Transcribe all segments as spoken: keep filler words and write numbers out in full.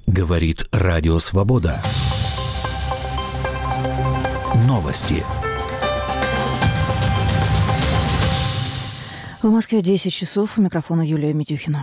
Говорит Радио Свобода. Новости. В Москве десять часов. У микрофона Юлия Медюхина.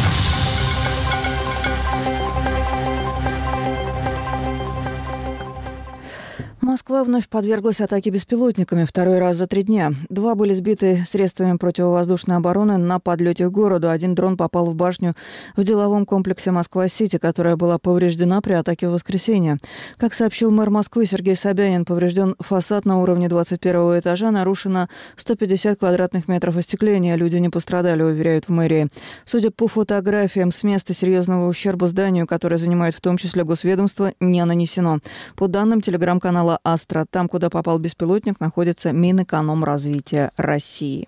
Москва вновь подверглась атаке беспилотниками второй раз за три дня. Два были сбиты средствами противовоздушной обороны на подлете к городу. Один дрон попал в башню в деловом комплексе «Москва-Сити», которая была повреждена при атаке в воскресенье. Как сообщил мэр Москвы Сергей Собянин, поврежден фасад на уровне двадцать первого этажа, нарушено сто пятьдесят квадратных метров остекления. Люди не пострадали, уверяют в мэрии. Судя по фотографиям, с места серьезного ущерба зданию, которое занимает в том числе госведомство, не нанесено. По данным телеграм-канала «Астра», там, куда попал беспилотник, находится Минэкономразвития России.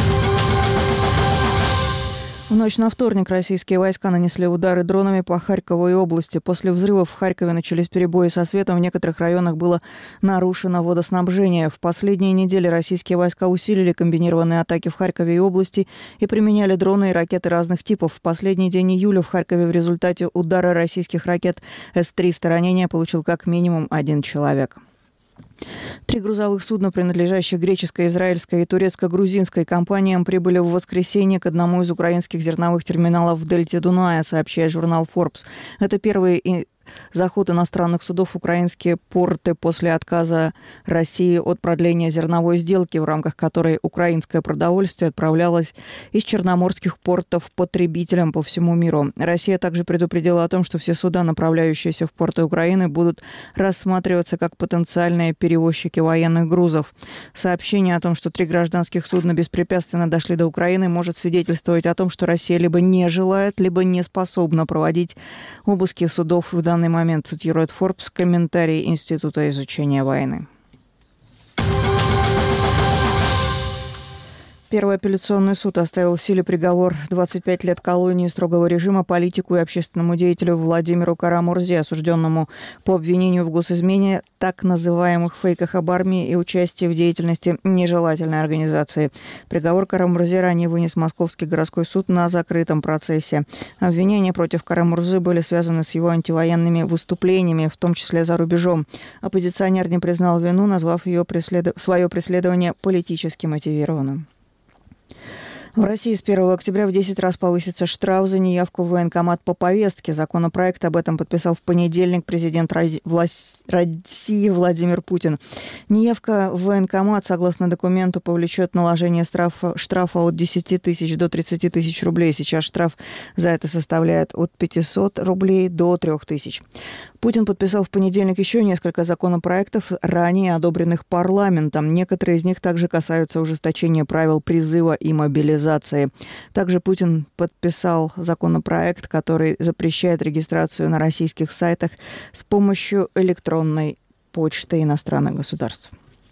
В ночь на вторник российские войска нанесли удары дронами по Харькову и области. После взрывов в Харькове начались перебои со светом. В некоторых районах было нарушено водоснабжение. В последние недели российские войска усилили комбинированные атаки в Харькове и области и применяли дроны и ракеты разных типов. В последний день июля в Харькове в результате удара российских ракет эс триста ранения получил как минимум один человек. Три грузовых судна, принадлежащих греческой, израильской и турецко-грузинской компаниям, прибыли в воскресенье к одному из украинских зерновых терминалов в дельте Дуная, сообщает журнал Forbes. Это первый и заход иностранных судов в украинские порты после отказа России от продления зерновой сделки, в рамках которой украинское продовольствие отправлялось из черноморских портов потребителям по всему миру. Россия также предупредила о том, что все суда, направляющиеся в порты Украины, будут рассматриваться как потенциальные перевозчики военных грузов. Сообщение о том, что три гражданских судна беспрепятственно дошли до Украины, может свидетельствовать о том, что Россия либо не желает, либо не способна проводить обыски судов в данный момент, цитирует Forbes комментарий Института изучения войны. Первый апелляционный суд оставил в силе приговор двадцать пять лет колонии строгого режима политику и общественному деятелю Владимиру Кара-Мурзе, осужденному по обвинению в госизмене, так называемых фейках об армии и участии в деятельности нежелательной организации. Приговор Кара-Мурзе ранее вынес Московский городской суд на закрытом процессе. Обвинения против Кара-Мурзы были связаны с его антивоенными выступлениями, в том числе за рубежом. Оппозиционер не признал вину, назвав ее преслед... свое преследование политически мотивированным. В России с первого октября в десять раз повысится штраф за неявку в военкомат по повестке. Законопроект об этом подписал в понедельник президент России Владимир Путин. Неявка в военкомат, согласно документу, повлечет наложение штрафа, штрафа от десяти тысяч до тридцати тысяч рублей. Сейчас штраф за это составляет от пятисот рублей до трёх тысяч. Путин подписал в понедельник еще несколько законопроектов, ранее одобренных парламентом. Некоторые из них также касаются ужесточения правил призыва и мобилизации. Также Путин подписал законопроект, который запрещает регистрацию на российских сайтах с помощью электронной почты иностранных государств.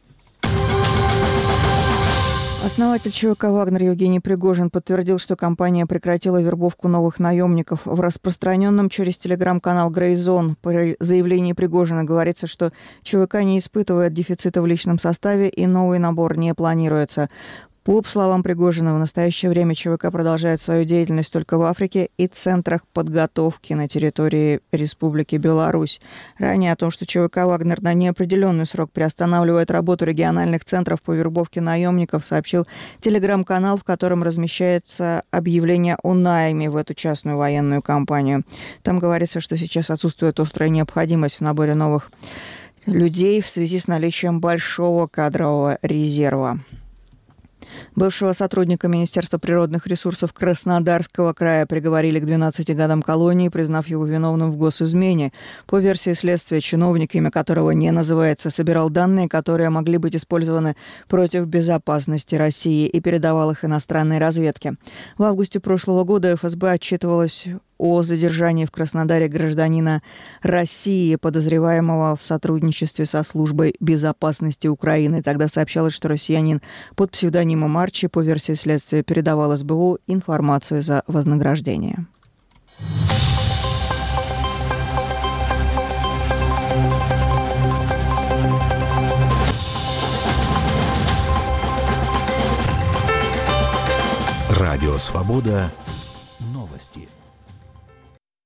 Основатель ЧВК «Вагнер» Евгений Пригожин подтвердил, что компания прекратила вербовку новых наемников. В распространенном через телеграм-канал «Грейзон» при заявлении Пригожина говорится, что ЧВК не испытывает дефицита в личном составе и новый набор не планируется. По словам Пригожина, в настоящее время ЧВК продолжает свою деятельность только в Африке и центрах подготовки на территории Республики Беларусь. Ранее о том, что ЧВК «Вагнер» на неопределенный срок приостанавливает работу региональных центров по вербовке наемников, сообщил телеграм-канал, в котором размещается объявление о найме в эту частную военную компанию. Там говорится, что сейчас отсутствует острая необходимость в наборе новых людей в связи с наличием большого кадрового резерва. Бывшего сотрудника Министерства природных ресурсов Краснодарского края приговорили к двенадцати годам колонии, признав его виновным в госизмене. По версии следствия, чиновник, имя которого не называется, собирал данные, которые могли быть использованы против безопасности России, и передавал их иностранной разведке. В августе прошлого года эф эс бэ отчитывалась о задержании в Краснодаре гражданина России, подозреваемого в сотрудничестве со службой безопасности Украины. Тогда сообщалось, что россиянин под псевдонимом Арчи, по версии следствия, передавал эс бэ у информацию за вознаграждение. Радио «Свобода»